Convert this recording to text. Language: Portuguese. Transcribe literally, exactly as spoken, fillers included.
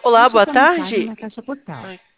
Olá, Deixe boa sua mensagem tarde. na caixa postal. Ai,